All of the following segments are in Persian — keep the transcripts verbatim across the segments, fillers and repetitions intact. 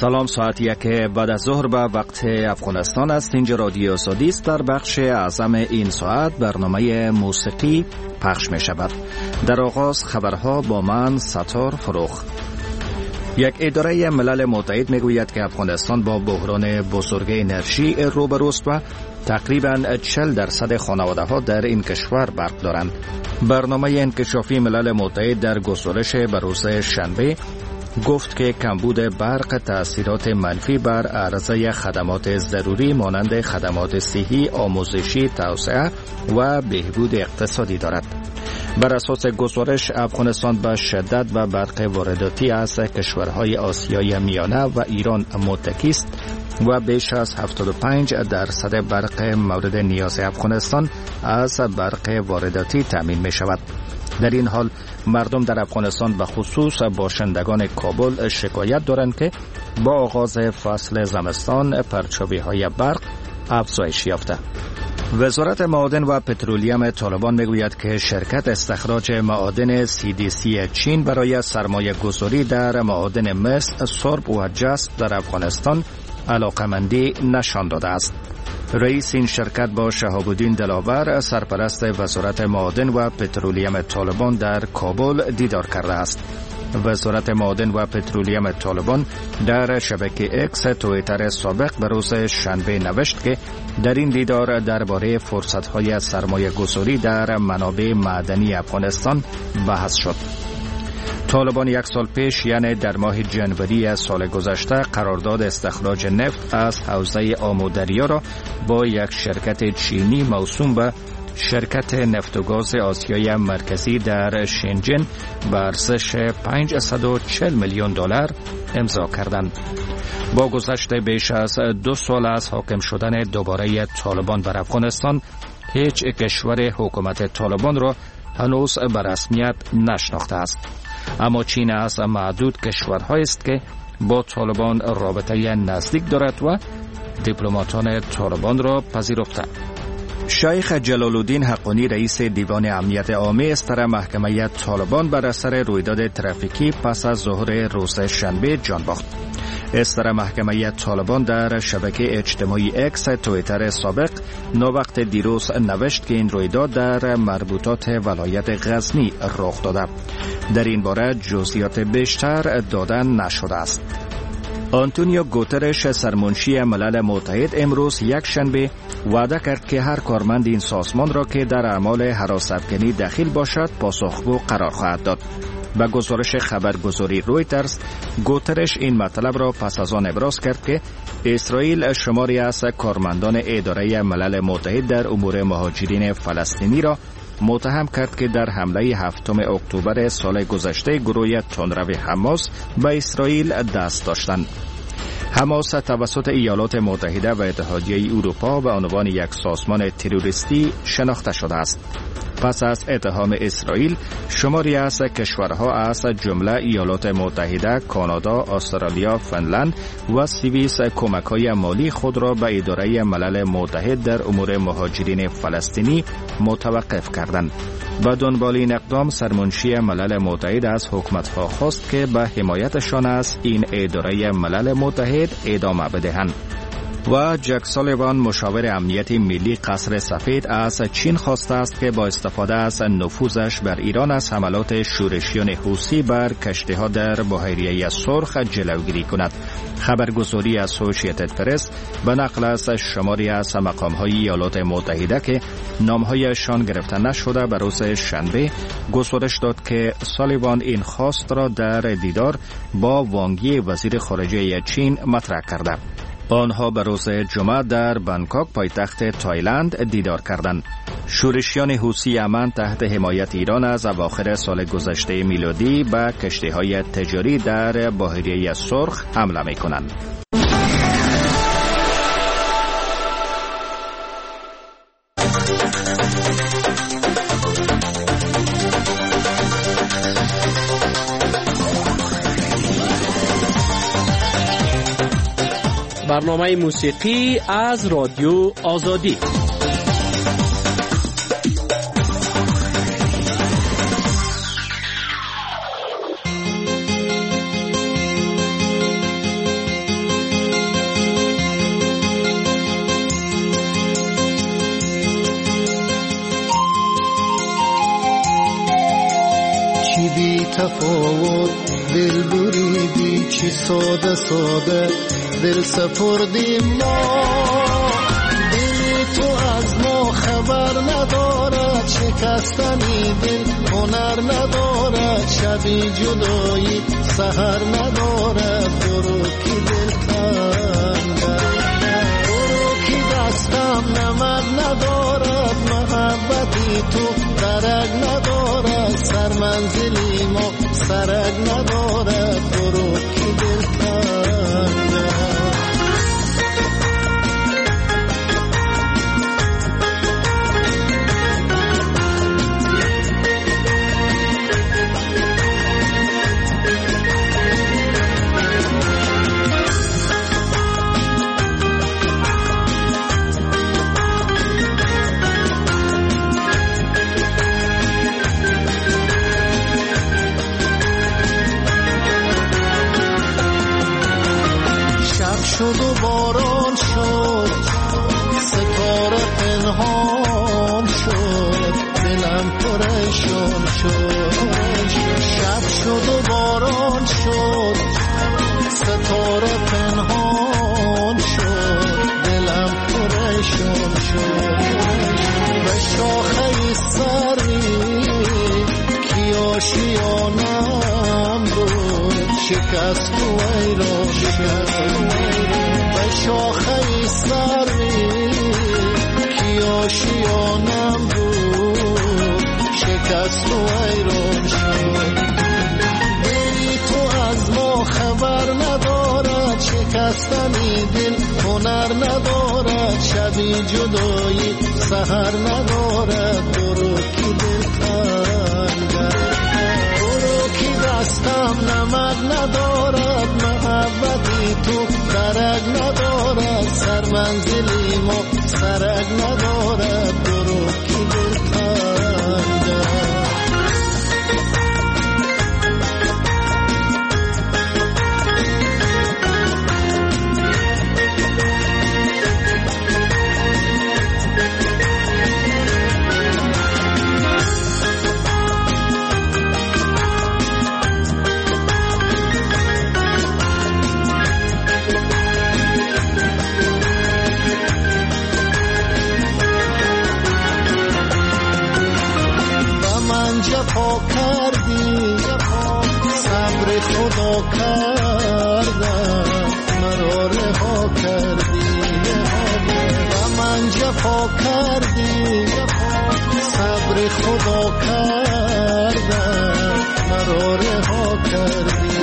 سلام، ساعت یک بعد از ظهر به وقت افغانستان است. اینجا رادیو آزادی است. در بخش اعظم این ساعت برنامه موسیقی پخش می شود. در آغاز خبرها با من ستار فروخ. یک اداره ملل متحد می گوید که افغانستان با بحران بزرگ انرژی روبروست و تقریباً چهل درصد خانواده ها در این کشور برق دارند. برنامه انکشافی ملل متحد در گزارش به روز شنبه گفت که کمبود برق تأثیرات منفی بر عرضه خدمات ضروری مانند خدمات صحی، آموزشی، توسعه و بهبود اقتصادی دارد. بر اساس گزارش افغانستان به شدت و برق وارداتی از کشورهای آسیای میانه و ایران متکی است و بیش از هفتاد و پنج درصد برق مورد نیاز افغانستان از برق وارداتی تامین می شود. در این حال مردم در افغانستان به خصوص باشندگان کابل شکایت دارند که با آغاز فصل زمستان پرچاوی های برق افزایش یافته. وزارت معادن و پترولیوم طالبان میگوید که شرکت استخراج معادن سی دی سی چین برای سرمایه گذاری در معادن مس، سرب و جست در افغانستان علاقمندی نشان داده است. رئیس این شرکت با شهاب الدین دلاور سرپرست وزارت معادن و پترولیوم طالبان در کابل دیدار کرده است. وزارت معادن و پترولیوم طالبان در شبکه اکس توییتر سابق به روز شنبه نوشت که در این دیدار درباره فرصت‌های سرمایه گذاری در منابع معدنی افغانستان بحث شد. طالبان یک سال پیش یعنی در ماه جنوری سال گذشته قرارداد استخراج نفت از حوزه آمو دریا را با یک شرکت چینی موسوم به شرکت نفت و گاز آسیای مرکزی در شنجن به ارزش پانصد و چهل میلیون دلار امضا کردند. با گذشت بیش از دو سال از حاکم شدن دوباره طالبان بر افغانستان، هیچ کشور حکومت طالبان را هنوز به رسمیت نشناخته است. اما چین از معدود کشورهایی است که با طالبان رابطه نزدیک دارد و دیپلماتان طالبان را پذیرفته. شیخ جلال الدین حقانی رئیس دیوان امنیت عامه استر محکمه طالبان بر اثر رویداد ترافیکی پس از ظهر روز شنبه جان باخت. استر محکمه طالبان در شبکه اجتماعی اکس توییتر سابق نووقت دیروز نوشت که این رویداد در مربوطات ولایت غزنی رخ داده. در این باره جزئیات بیشتر داده نشده است. آنتونیو گوترش سرمنشی ملل متحد امروز یک شنبه وعده کرد که هر کارمند این سازمان را که در اعمال هراس‌افکنی دخیل باشد پاسخگو قرار خواهد داد. به گزارش خبرگزاری رویترز، گوترش این مطلب را پس از آن ابراز کرد که اسرائیل شماری از کارمندان اداره ملل متحد در امور مهاجرین فلسطینی را متهم کرد که در حمله هفتم اکتبر سال گذشته گروه تندرو حماس به اسرائیل دست داشتند. حماس توسط ایالات متحده و اتحادیه اروپا به عنوان یک سازمان تروریستی شناخته شده است. پس از اتهام اسرائیل، شماری از کشورها از جمله ایالات متحده، کانادا، استرالیا، فنلند و سوئیس کمک‌های مالی خود را به اداره ملل متحد در امور مهاجرین فلسطینی متوقف کردند. به دنبال این اقدام سرمنشی ملل متحد از حکومت‌ها خواست که به حمایتشان از این اداره ملل متحد ادامه بدهند. و جک سالیوان مشاور امنیت ملی قصر سفید از چین خواسته است که با استفاده از نفوذش بر ایران از حملات شورشیان حوثی بر کشتی‌ها در بحیره سرخ جلوگیری کند. خبرگزاری اسوسییتد پرس به نقل از شماری از مقام‌های ایالات متحده که نام‌هایشان گرفته نشده به روز شنبه گزارش داد که سالیوان این خواست را در دیدار با وانگی وزیر خارجه چین مطرح کرده. آنها به روز جمعه در بانکوک پایتخت تایلند دیدار کردند. شورشیان حوثی یمن تحت حمایت ایران از اواخر سال گذشته میلادی به کشتی‌های تجاری در بحیره سرخ حمله می‌کنند. برنامه موسیقی از رادیو آزادی. تفاوت دل بریدی، چی ساده ساده دل سپردیم ما. دلی تو از ما خبر ندارد، شکستنی دل هنر ندارد، شبی جدایی سحر ندارد. برو کی دل تنگم، برو کی دستم نمک ندارد، محبتی تو درک ندارد، سر منزلی ما سرک ندارد. برو کی دل تنگم. شد و باران شد، ستاره پنهان شد، دلم پریشان شد. شب شد و باران شد، ستاره پنهان شد، دلم پریشان شد. به شاخه سری کی آشیانم بود، شکست و ایران شد. به شاخه سری کی آشیانم بود، شکست و ایران شد. دلی تو از ما خبر ندارد، شکستنی دل هنر ندارد، شبی جدایی سحر ندارد. برو کی دل تنگم، برو کی دستم نمک ندارد، محبتی تو درک ندارد، سر منزلی ما سرک ندارد. برو کی دل تنگم. جفا کردی، صبر خدا کردم، مرا رها کردی. و من جفا کردی، صبر خدا کردم، مرا رها کردی.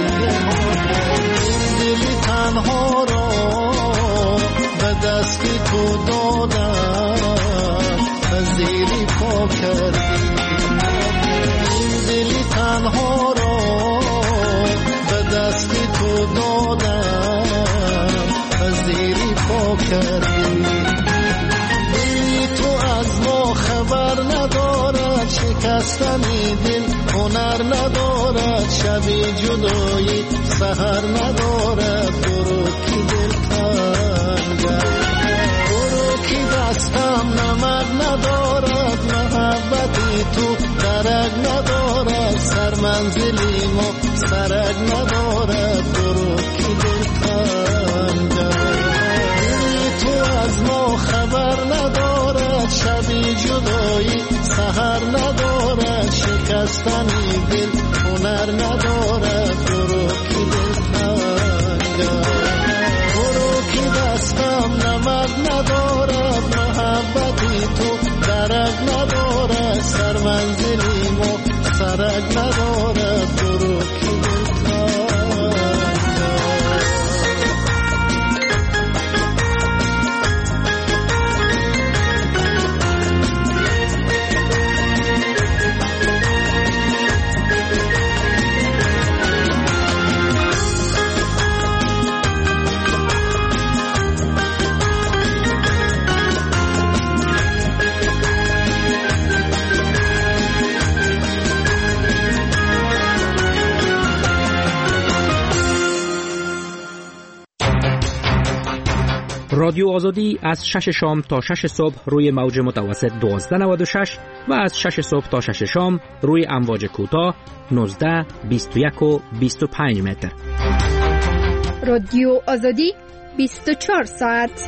دلی تنها را به دستی تو دادم، پذیری پا کردی. دلی تنها را به دستی تو دادم، پذیری پا کردی. دلی تو از ما خبر ندارد، شکستنی دل هنر ندارد، شبی جدایی سحر ندارد. برو کی دل تنگم، برو کی دستم نمک ندارد، محبتی تو درک ندارد، سر منزلی ما سرک ندارد. برو کی دل تنگم. دلی تو از ما خبر ندارد، شبی جدایی سحر ندارد، شکستنی دل هنر ندارد. برو کی دل تنگم، برو کی دستم نمک ندارد، محبتی تو درک ندارد، سر منزلی ما سرک ندارد. برو کی دل تنگم. رادیو آزادی از شش شام تا شش صبح روی موج متوسط دوازده نود و شش و از شش صبح تا شش شام روی امواج کوتاه نوزده، بیست و یک و بیست و پنج متر. رادیو آزادی بیست و چهار ساعت.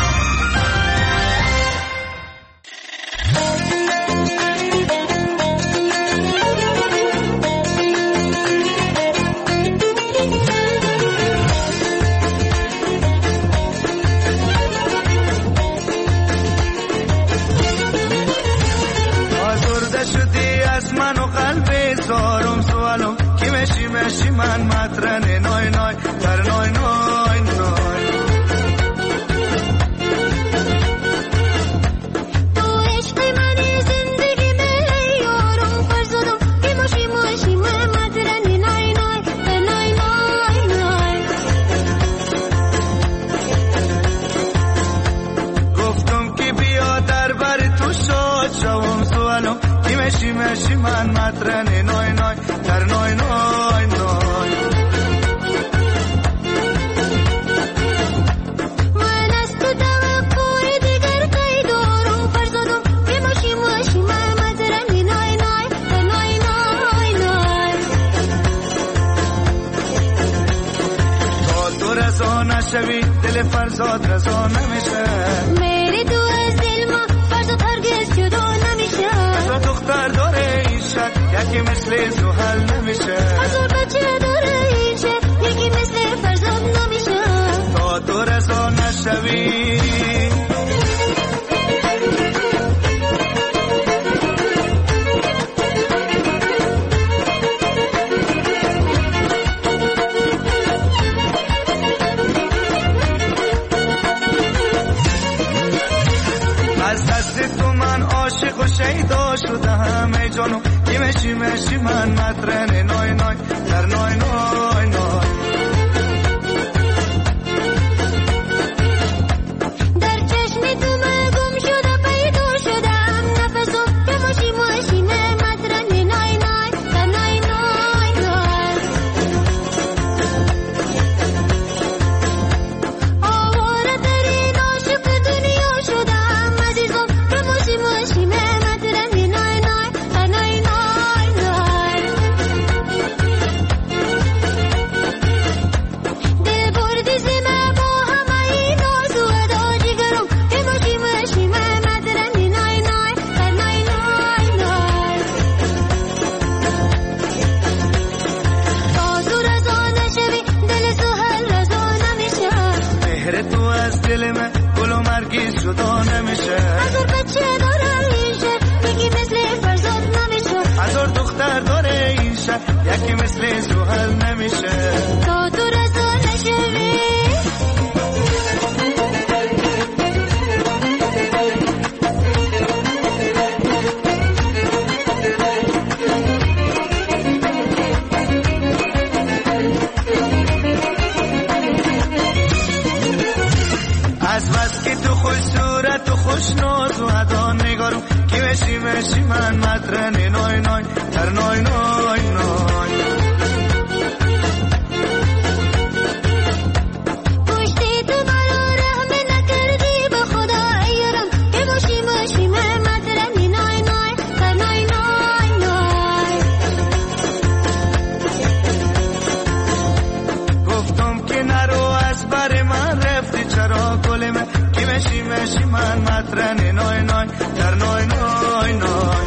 من و قلب سارم سوالم کی مشی مشی من مطرن نای نای در نای نای نای تو عشق منی زندگی می یارم فرزادم کی مشی مشی من مطرن نای نای در نای نای نای گفتم که بیا در بر تو شاد شوم سوالم مشی مشی من مطرن نای نای در نای نای نای من از تو توقع دیگر قید دارم فرزادم که مشی مشی من مطرن نای نای در نای نای نای تا تو رضا نشوی دل فرزاد رضا نمیشه میری تو از دل ما فرزاد هرگز جدا نمیشه دختر داره این شب یکی مثل زحل نمیشه هزار بچه داره این شب یکی مثل فرزاد نمیشه تا تو رضا نشوی از دست تو من عاشق و شیدا شدم ای جانو کی مشی مشی من مطرن نای نای در نای نای نای در چشم تو من گم شده پیدا شدم نفسم که مشی مشی من مطرن نای نای در نای نای نای آواره ترین عاشق دنیا شدم عزیزم که مشی مشی من مطرن نای نای در نای نای نای دل بردی زمه با همه این آزو ادا جگرم که مشی مشی من مطرن نای نای در نای نای نای تا تو رضا نشوی دل سهل رضا نمیشه مهر تو از دل من گل و مرگیز جدا نمیشه هزار بچه داره این شهر یکی مثل فرزاد نمیشه هزار دختر داره این شهر یکی مثل زحل نمیشه تا تو رضا نشوی از بس که تو خوش صورت و خوش ناز و ادا نگارم کی مشی مشی من مطرن نای نای در نای نای نای پشتی تو مرا رحم نکردی به خدا ایرم که مشی مشی من مطرن نای نای در نای نای نای گفتم که نرو از بر من رفتی چرا گل من کی مشی مشی من مطرن نای نای در نای نای نای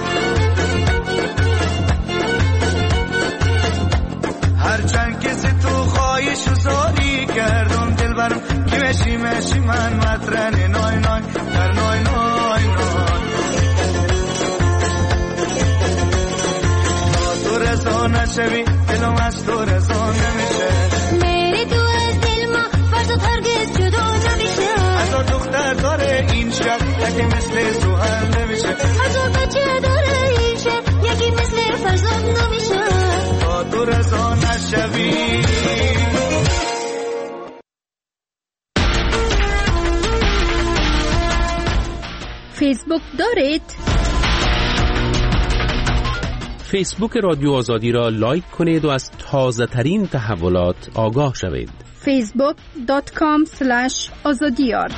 هرچند کسی تو خواهش و زاری کردم دل برم کی مشی مشی من مطرن نای نای در نای نای نای تا تو رضا نشوی دلم از تو رضا نمیشه میری تو از دل ما فرزاد هرگز جدا نمیشه هزار دختر داره این شب یکی مثل زحل نمیشه هزار بچه داره این شهر یکی مثل فرزاد نمیشه تا تو رضا نشوی فیسبوک دارید؟ فیسبوک رادیو آزادی را لایک کنید و از تازه ترین تحولات آگاه شوید. فیسبوک دات کام اسلش آزادیار.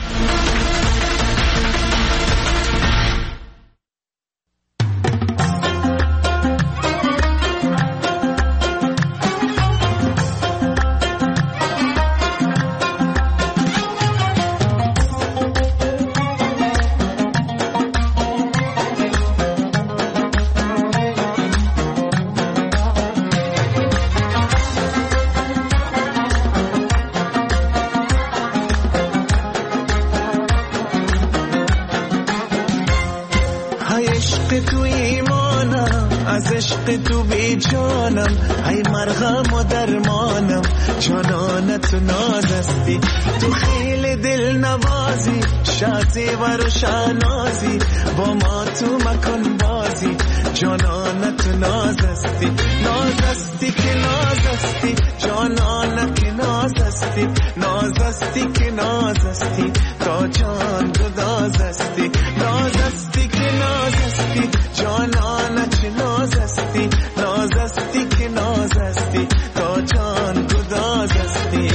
تو بی جانم ای مرهم و درمانم جانانت نازستی تو خیلی دل نوازی شازی و روشنازی با ما تو مکن بازی جانانت نازستی نازستی که نازستی جانانت نازستی نازستی که نازستی تا جان گدازستی نازستی که نازستی جانانت نازستی نازستی که نازستی تا جان گدازستی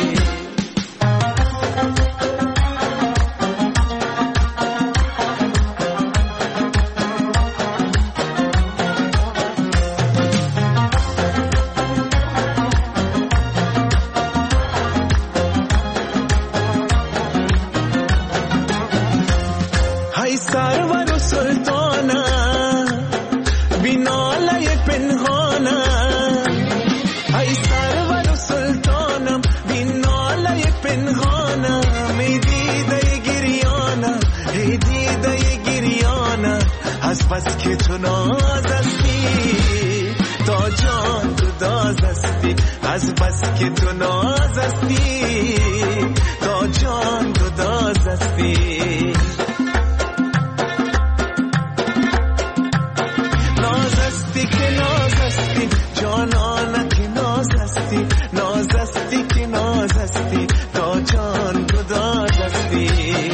های سرور و سلطانه بیناله پنهانه ای سرور و سلطانم بیناله پنهانه می دیده گریانه ای دیده گریانه از بس که تو نازستی تا جان گدازستی از بس که تو نازستی تا جان گدازستی جانانت نازستی نازستی که نازستی تا جان گدازستی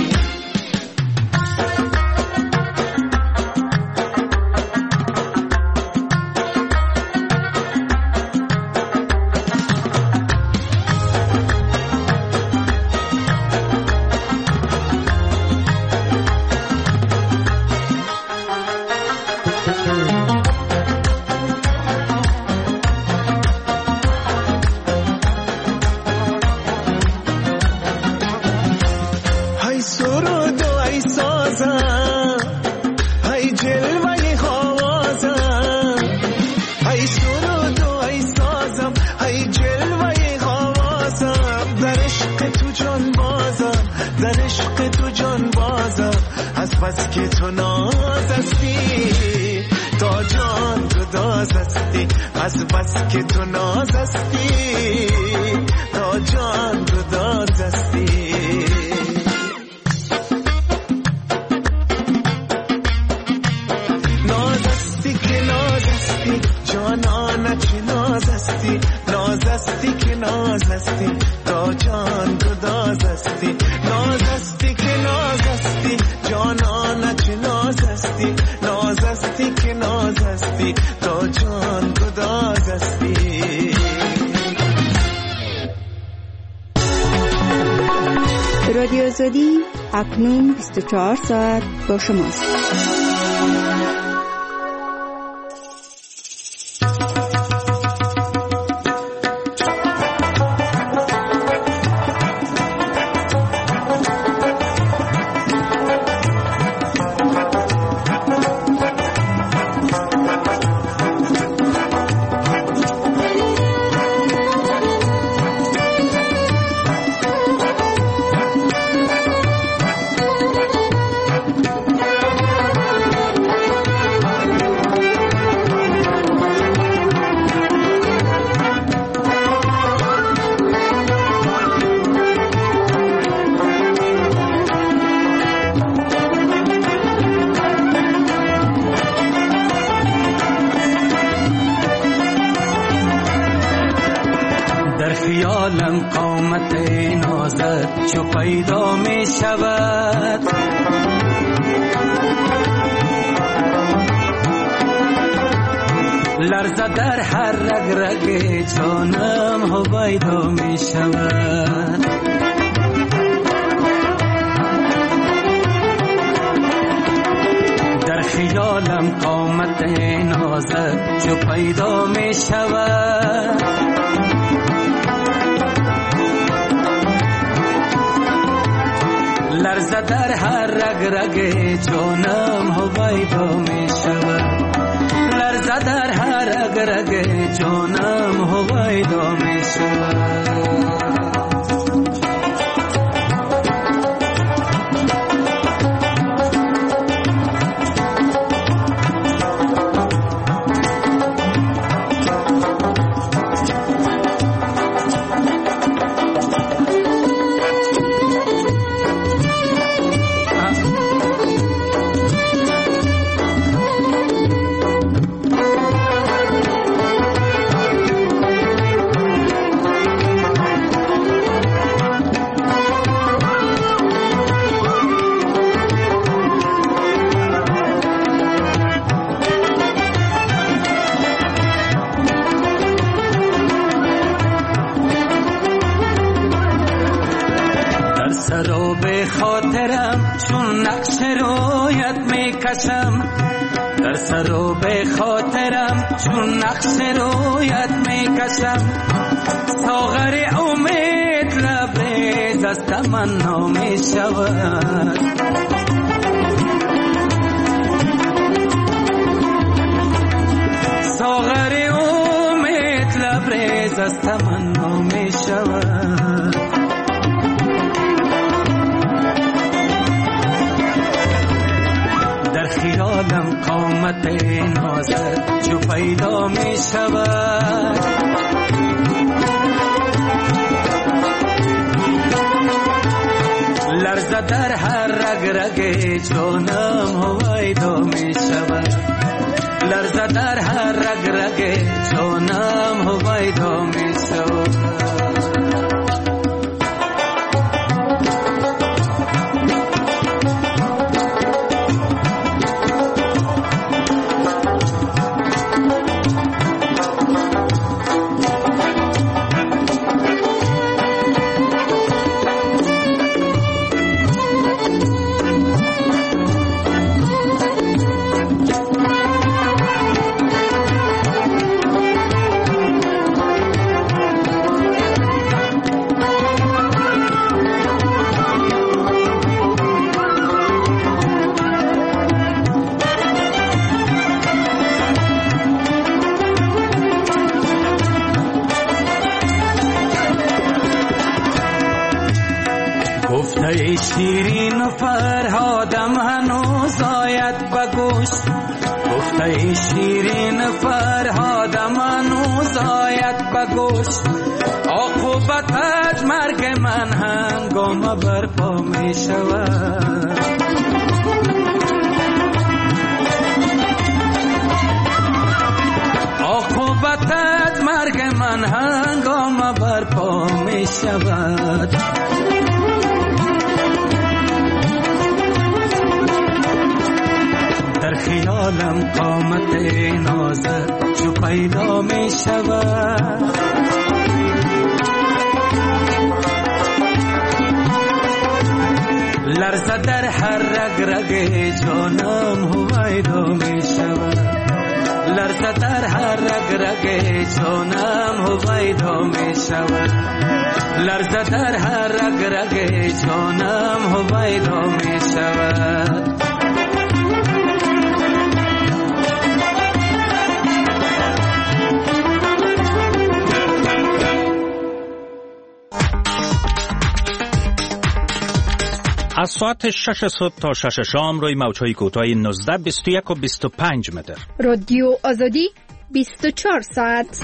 بس که تو نازستی تا جان گدازستی از بس که تو نازستی تا جان گدازستی نازستی که نازستی جانانت نازستی نازستی که نازستی تا جان گدازستی نازستی که نازستی جانانت نازستی نازستی که نازستی تا جان گدازستی رادیو آزادی اکنون بیست و چهار ساعت با شماست. خیالم قامت نازت چو پیدا می شود لرزه در هر رگ رگ جانم هویدا می شود. در خیالم قامت نازک جو پیدا می شود. لرزه در هر رگ رگ جانم هویدا می شود. لرزه در هر رگ رگ جانم هویدا می شود. سراب خاطرم چون نقش رویت می کشم. در سراب خاطرم چون نقش رویت می کشم. ساغر امید لبریز از تمنا می شود. ساغر امید لبریز از تمنا می شود. خیالم قامت نازک جو پیدا می شود. لرزه در هر رگ رگ جانم هویدا می شود. لرزه در هر رگ رگ جانم هویدا می شود. گفته شیرین و فرهادم هنوز آید بگوش. گفته شیرین و فرهادم هنوز آید بگوش. عاقبت مرگ من هنگام برپا می شود. عاقبت مرگ من هنگام برپا می شود. در خیالم قامت نازک جو پیدا می شود. لرزه در هر رگ رگ جانم هویدا می شود. لرزه در هر رگ رگ جانم هویدا می شود. لرزه در هر رگ رگ جانم هویدا می شود. از ساعت شش صبح تا شش شام روی موج‌های کوتاه نوزده، بیست و یک و بیست و پنج متر. رادیو آزادی بیست و چهار ساعت.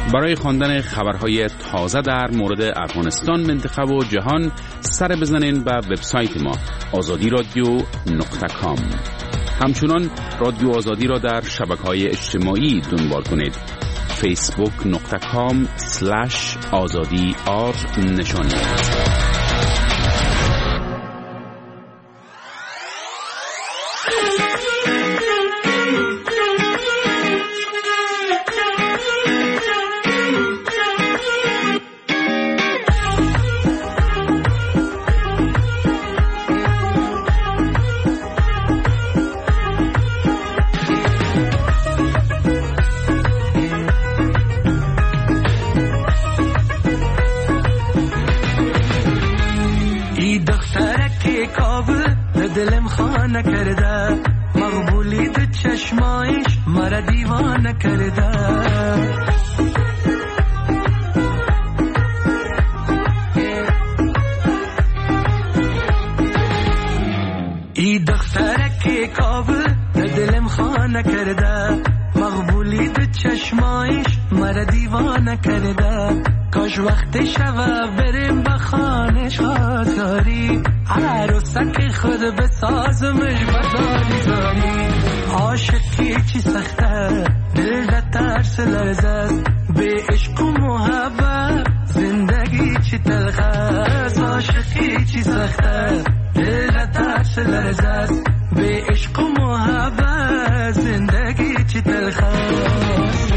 برای خواندن خبرهای تازه در مورد افغانستان، منطقه و جهان سر بزنین به وبسایت ما آزادی رادیو نقطه کام. همچنان رادیو آزادی را در شبکه‌های اجتماعی دنبال کنید. فیسبوک نقطه کام سلش آزادی آر نشانید. دلم خانه کرده مقبولی تو چشمایش مرا دیوانه کرده ای دختره که کابل دلم خانه کرده مقبولی تو چشمایش مرا دیوانه کرده کاش وقت شوه بریم به خانه شادکاری عروسک خود بسازمش بزاری زاری عاشقی چی سخته دل ده ترس لرزه است به عشق و محبت زندگی چی تلخ است عاشقی چی سخته دل ده ترس لرزه است به عشق و محبت زندگی چی تلخ است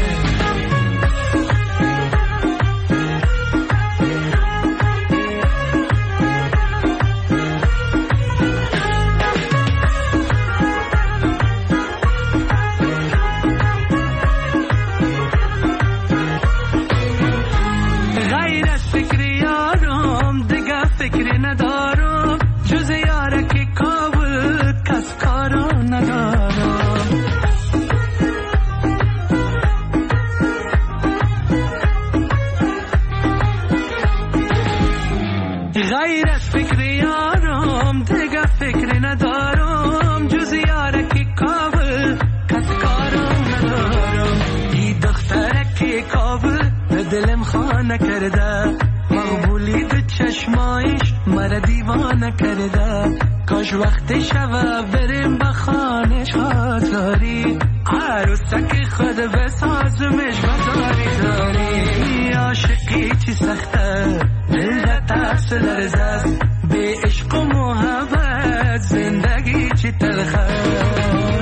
دلم خانه کرده مقبولی تو چشمایش مرا دیوانه کرده کاش وقت شوه بریم به خانه شادکاری عروسک خود بسازمش بزاری زاری عاشقی چی سخته دل ده ترس لرزه است به عشق و محبت زندگی چی تلخه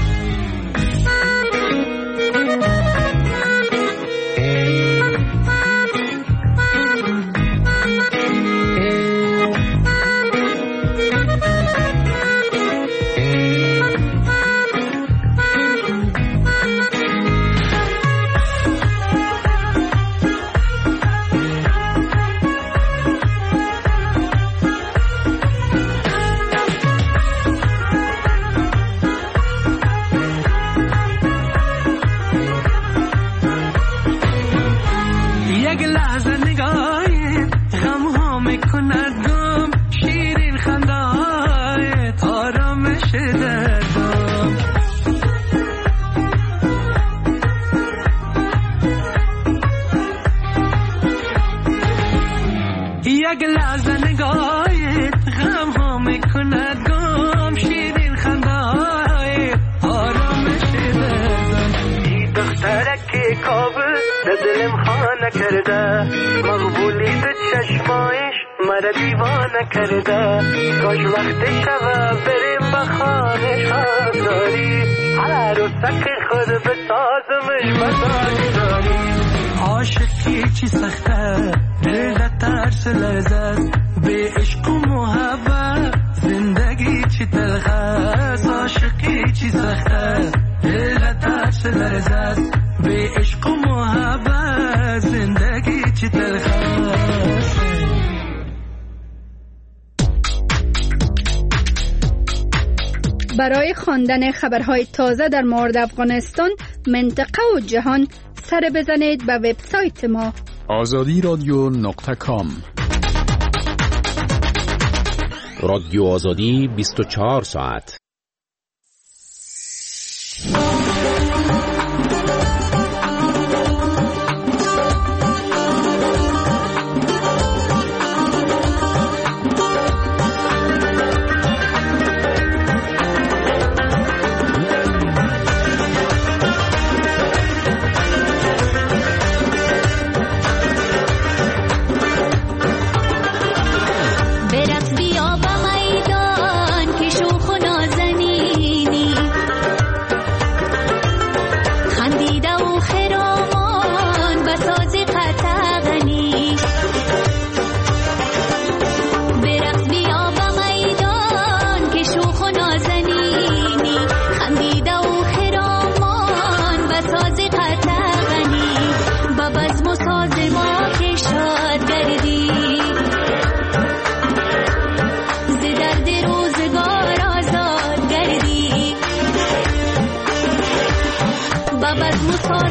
دلم خانه کرده مقبولی تو چشمایش مرا دیوانه کرده کاش وقت شوه بریم به خانه شادکاری عروسک خود بسازمش بزاری زاری عاشقی چی سخته دل ده ترس لرزه است به عشق و محبت زندگی چی تلخ است عاشقی چی سخته دل ده ترس لرزه است به عشق و محبت زندگی چی تلخ است برای خواندن خبرهای تازه در مورد افغانستان، منطقه و جهان سر بزنید به وبسایت ما آزادی رادیو نقطه کام. رادیو آزادی بیست و چهار ساعت.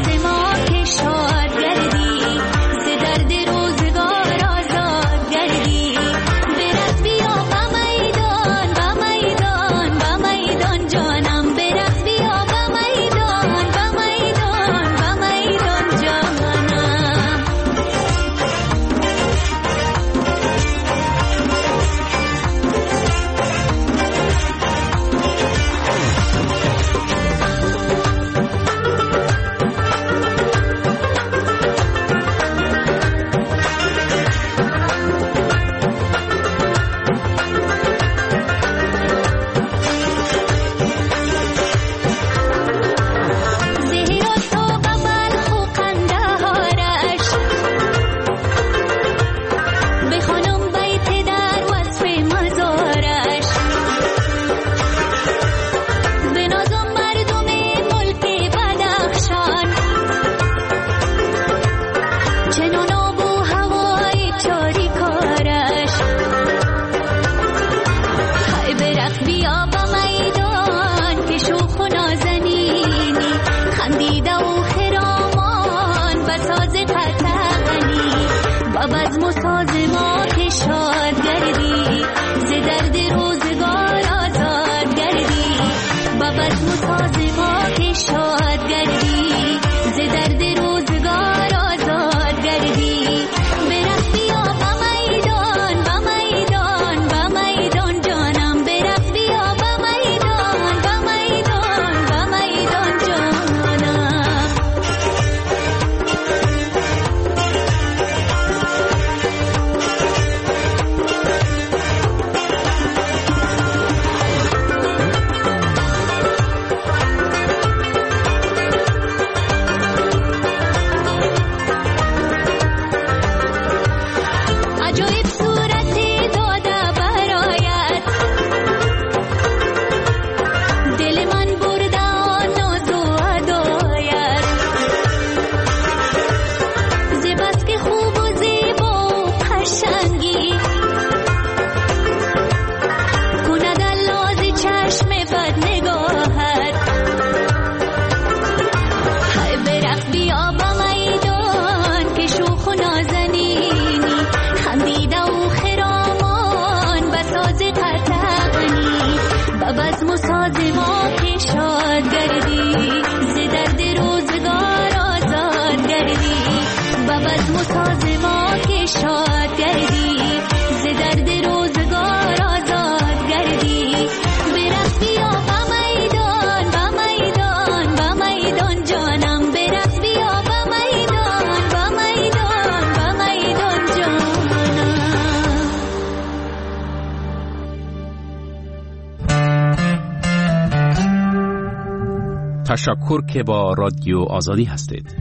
تشکر که با رادیو آزادی هستید.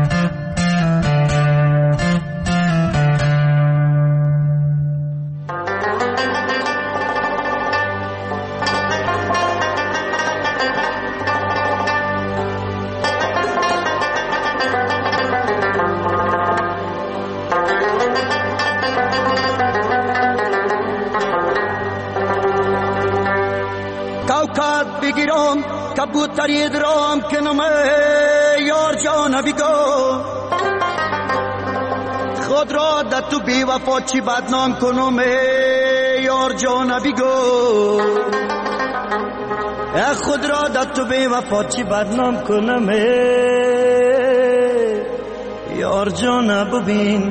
کوکب بگیرم کبوتری درام کنم یار جان بیگو خود را در تو بی وفا چی بدنام کنم یار جان بیگو خود را در تو بی وفا چی بدنام کنم یار جان ببین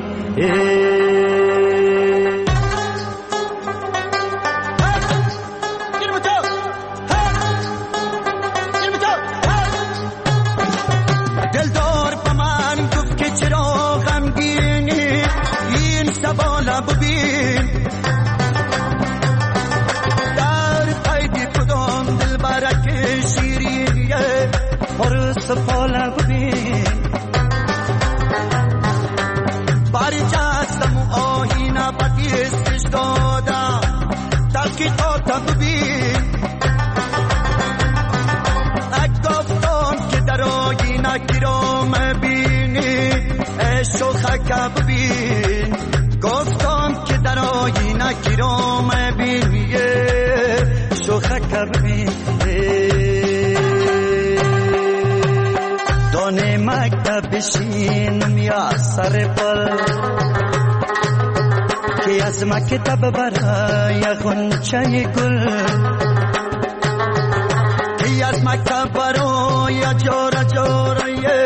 سفاله ببین باری جستم و آهینه بدیستش دادم تلکی تا تا ببین اک گفتم که در آهینه گیرام بینی شوخک ببین گفتم که در آهینه گیرام بینی شوخک ببین دانه مک اومده بشینم یا سر پل که از مکتب برای غنچه گل که از مکتب برای جور جور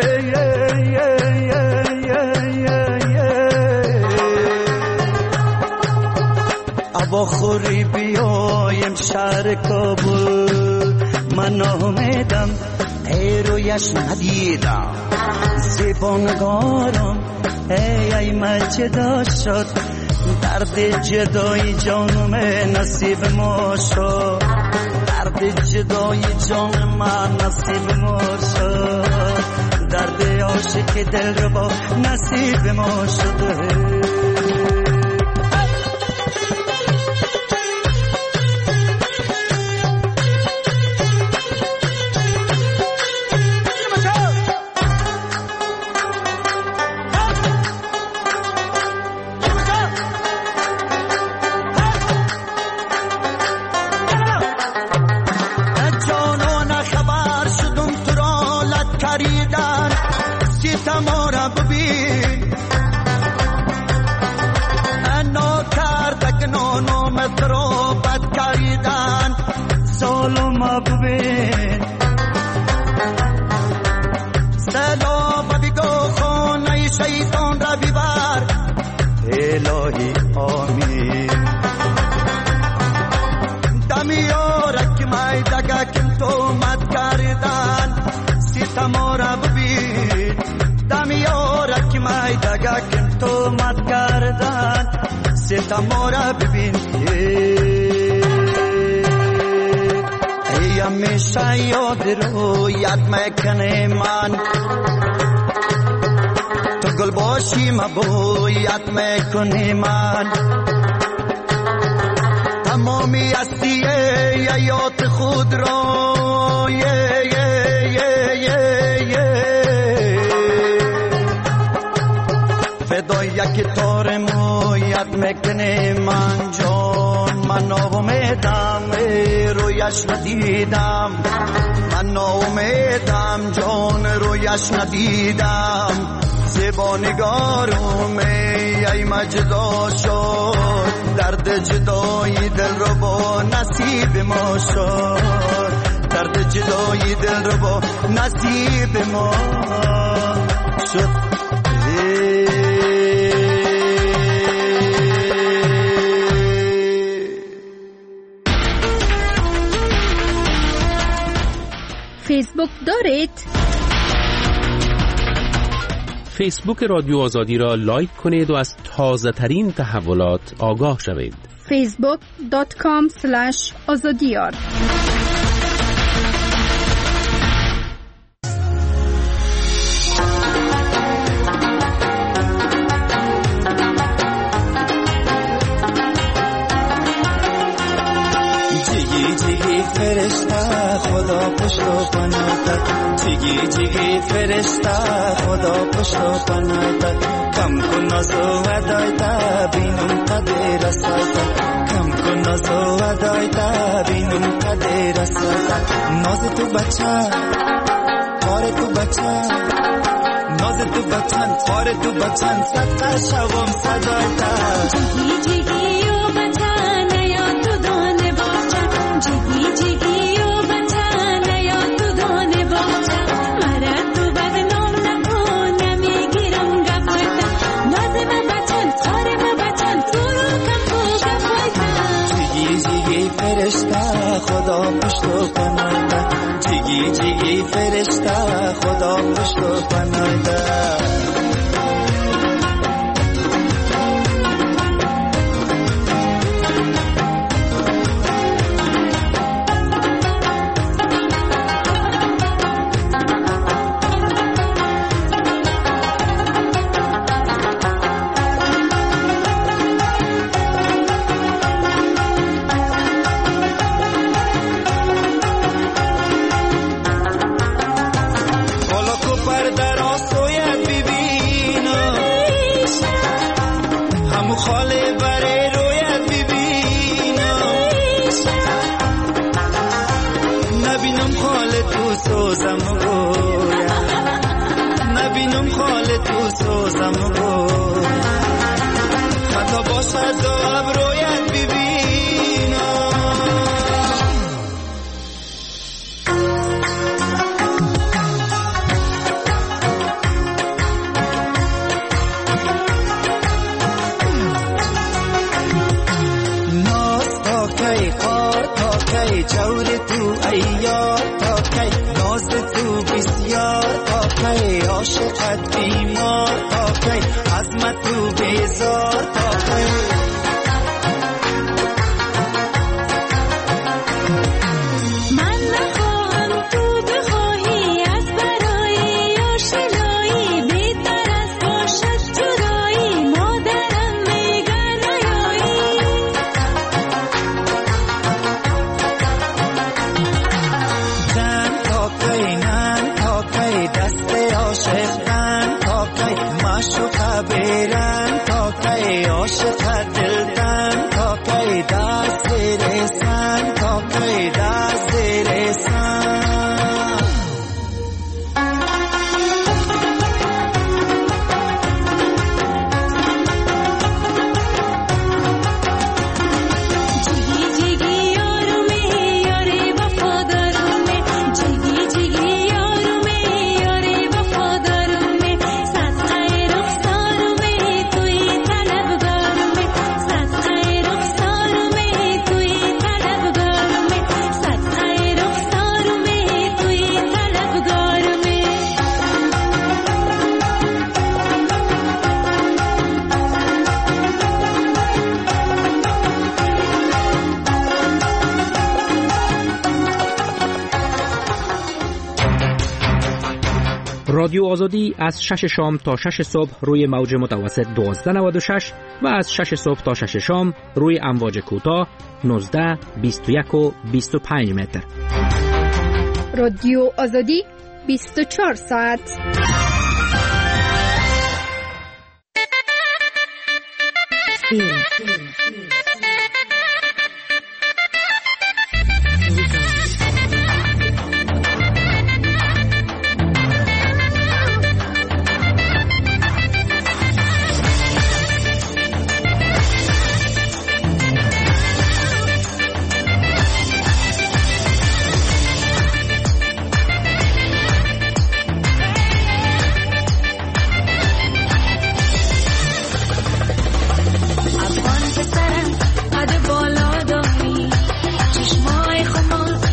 ابا خوری بیایم شهر کابل من آمدم ای رویش ندیدم زبانگارم ای ای مجدا شد درد جدای جانم نصیب ما شد درد جدای جان من نصیب ما شد درد عاشق دل رو با نصیب ما شده الهی آمین دمیارک مای دگه کم تو مد کردن ستما را ببین دمیارک مای دگه کم تو مد کردن ستما را ببین ای همیشه یاد رو یاد میکنه من گل باشی مبویت میکنی من تمامی هستیه یایات خود را یه یه یه یه یه فدای یک تار مویت میکنی من جان من آمیدم رویش ندیدم من آمیدم جان رویش ندیدم زبانگارم ای مجدا شد درد جدای دل رو با نصیب ما شد درد جدای دل رو با نصیب ما شد فیسبوک دارید؟ فیسبوک رادیو آزادی را لایک کنید و از تازه ترین تحولات آگاه شوید. فیسبوک دات کام اسلش آزادیار فرشته خدا پشت و پناه جیگی جیگی فرشته خدا پشت و پناه کم کن ناز و ودایتا بینم قدر رساتا کم کن ناز و ودایتا بینم قدر رساتا ناز تو بچه کار تو بچه ناز تو بچن کار تو بچن صدقه شوم صدایتا جیگی جیگی و بچه نیا تو دانه باچه جیگی جیگی و بچه نیا تو دانه باچه مرد تو بدنام نکن نمیگیرم گفایتا نازم بچن کارم بچن تو رو کم و گفایتا جیگی جیگی فرشته خدا پشت و پناه جیگی جیگی فرشته خدا پشت و پناه نبینم میرم خال تو سوزم بود خطا باشد دو ابرویت ببینم ناز تا کی خار تا کی جور تو ایار تا کی ناز تو بسیار تا کی عاشقت بیمار تا کی عظمت تو بیزار تا کی من نخواهم تو بخواهی از برای آشنایی بهتر از باشد جدایی مادرم میگر نیایی زن تا کی نن تا کی دست عاشقان تا کی معشوقه بیرن تا کی عاشق دلتن تا کی دست رسن تا کی دست رسن جگی جگی یارومه یاری وفادارومه جگی جگی یارومه یاری وفادارومه صدقه رخسارومه توی طلبگارومه صدقه رخسارومه توی طلبگارومه صدقه رخسارومه توی طلبگارومه رادیو آزادی از شش شام تا شش صبح روی موج متوسط دوازده نود و شش و از شش صبح تا شش شام روی امواج کوتاه نوزده بیست و یک و بیست و پنج متر. رادیو آزادی بیست و چهار ساعت. افغان پسرم قد بالا داری چشمای خمار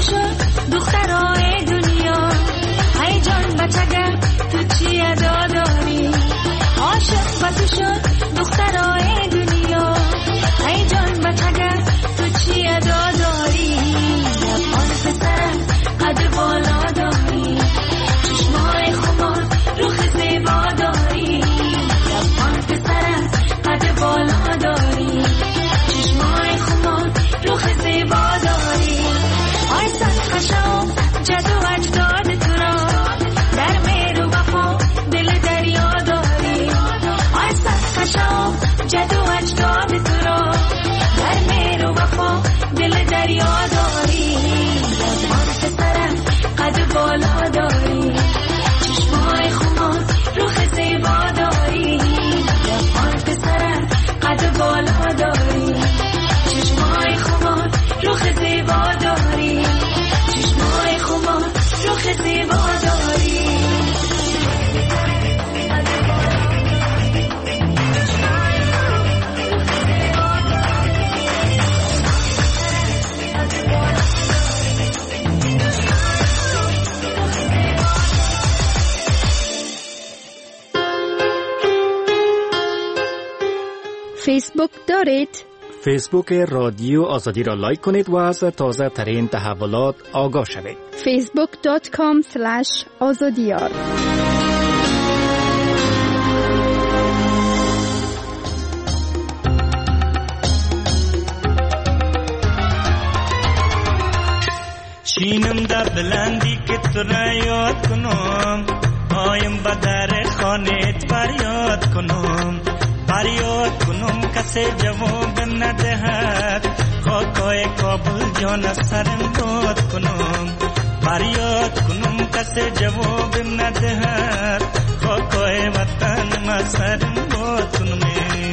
شد دخترای دنیا ای جان بچگم تو چی ادا داری عاشق با تو شد دخترای دنیا ای جان بچگم تو چی ادا داری لبان پسرم قد بالا داری چشمای خمار روخ زیبا داری لبان پسرم قد بالا داری چشمای خمار روخ زیبا داری آی صد خشم جد و اجداد تو را در مهر و وفا دل دریا داری آی صد خشم جد و اجداد تو را در مهر و وفا دل دریا داری لبان پسرم قد بالا داری چشمای خمار روخ زیبا داری لبان پسرم قد بالا داری چشمای خمار روخ زیبا داری چشمای خمار روخ زیبا داری فیسبوک دارید؟ فیسبوک رادیو آزادی را لایک کنید و از تازه ترین تحولات آگاه شوید. فیسبوک دات کام سلش آزادیار. شینم در بلندی که تو را یاد کنم آیم با در خانت فریاد کنم فریاد کنم کسی جواب ندهد خاکای کابل جان سرم داد کنم فریاد کنم کسی جواب ندهد خاکای وطن ما سرم داد کنم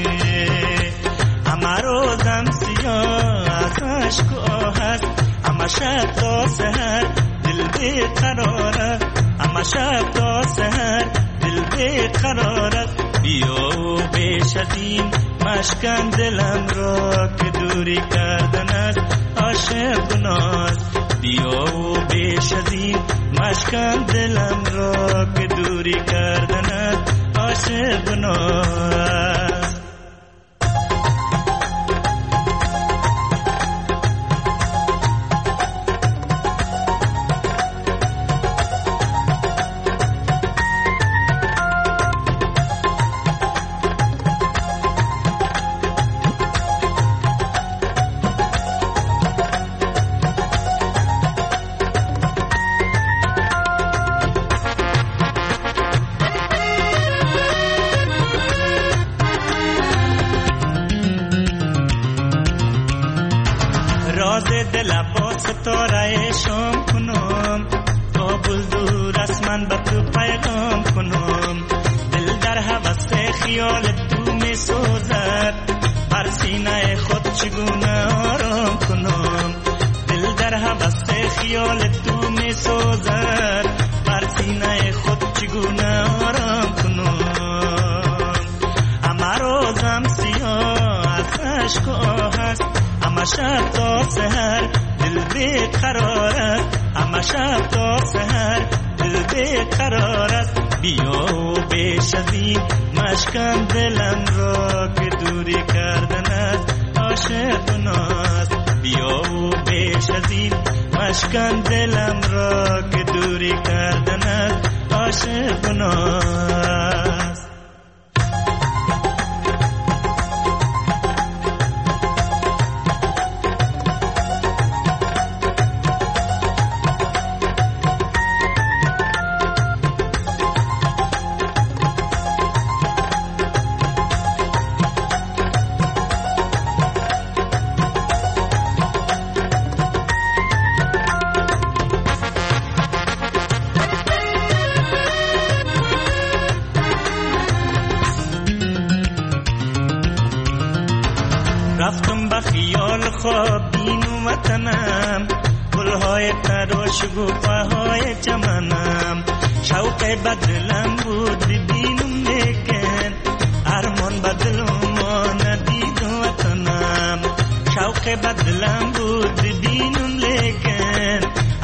اما روزم سیاه از عشق و آه است اما شب تا سحر دل بیقراره اما شب تا سحر دل بیقراره بیا و بیش از این مشکن دلم را که دوری کردن است عاشق گناست بیا و بیش از این مشکن دلم را که دوری کردن است عاشق گناست دل عباس ستاره شام کنم کابل دور از من به تو پیغام کنم دل در هوس خیال تو می سوزد بر سینه خود چگونه آرام کنم دل در هوس خیال تو می سوزد بر سینه خود چگونه آرام کنم اما روزم سیاه از عشق و آه است اما شب تا سحر دل بیقرار است اما شب تا سحر دل بیقرار است بیا و بیش از این مشکن دلم را که دوری کردن است عاشق گناست بیا و بیش از این مشکن دلم را که دوری کردن است عاشق گناست رفتم با خیال خواب بینو وطنم گلهای تر و شگوفه‌های چمنم شوق بدلم بود ببینم لیکن ارمان بدلم ندید وطنم شوق بدلم بود ببینم لیکن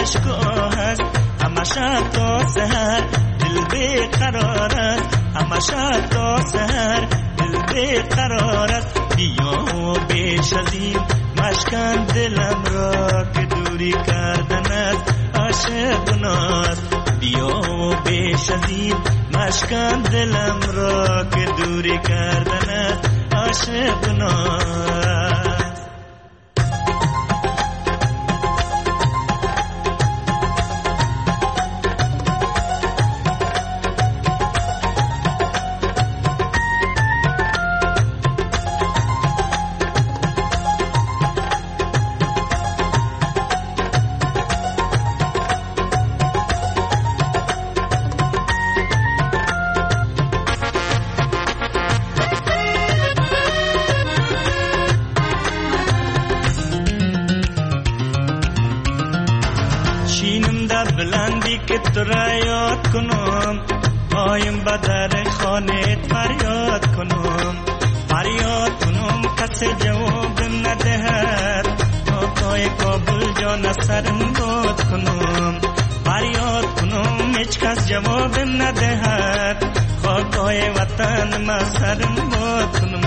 آتش که آه است، همه شب تا سحر دل بیقرار است، همه شب تا سحر دل بیقرار است. بیا و بیش از این مشکن دلم را که دوری کردن است عاشق گناست. بیا و بیش از این مشکن دلم را که دوری کردن است عاشق گناست. که تو را یاد کنم، آیم به در خانه فریاد کنم، فریاد کنم کسی جوابم ندهد، آقای کابل جان سرم داد کنم، فریاد کنم هیچ کس جوابم ندهد، خاکای وطن ما سرم داد کنم.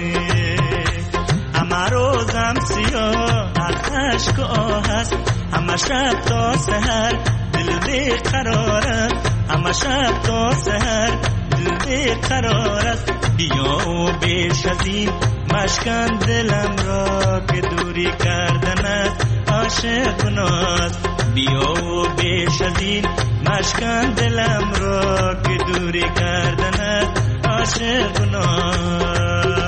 همه روزم سیاه از عشق آه است، همه شب تا سحر دل بیقرار است، همه شب تا سحر دل بیقرار است. بیا و بیش از این مشکن دلم را که دوری کردن است عاشق گناست. بیا و بیش از این مشکن دلم را که دوری کردن است عاشق گناست.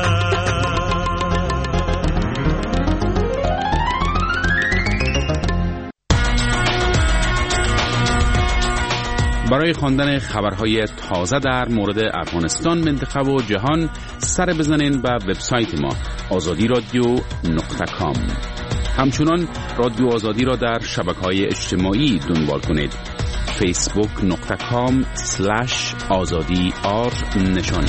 برای خواندن خبرهای تازه در مورد افغانستان، منطقه و جهان سر بزنین به وبسایت ما آزادی رادیو نقطه کام. همچنان رادیو آزادی را در شبکه‌های اجتماعی دنبال کنید. فیسبوک نقطه کام سلش آزادی آر نشانی.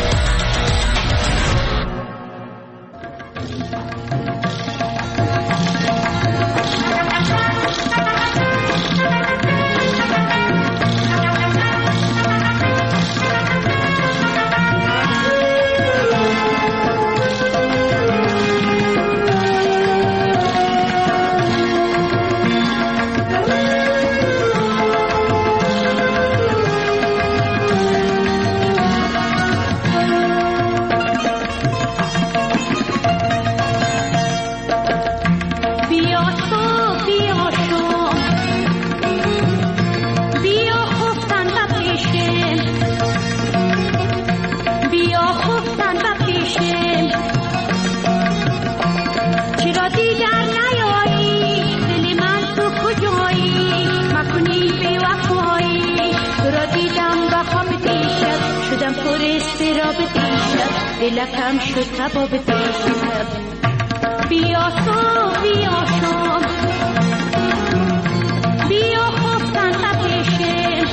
دلکم شد کباب دیشب. بیا تو بیا شام، بیا خفتن تپشه،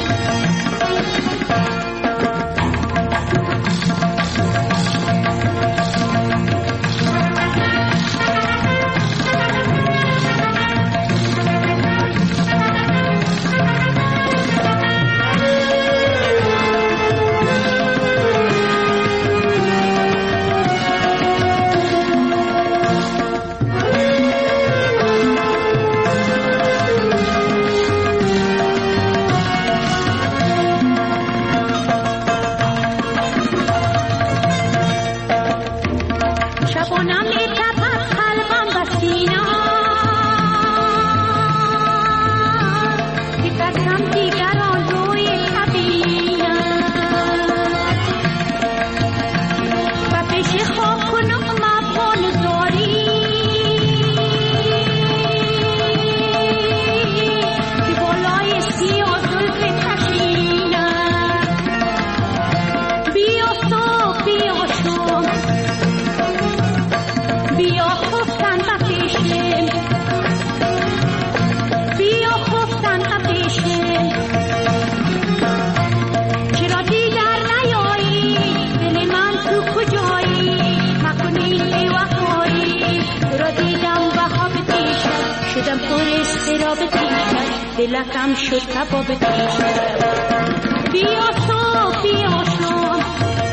شدم پر استراب دیگر دلکم شد کباب پیش. بیا صبح بیا شام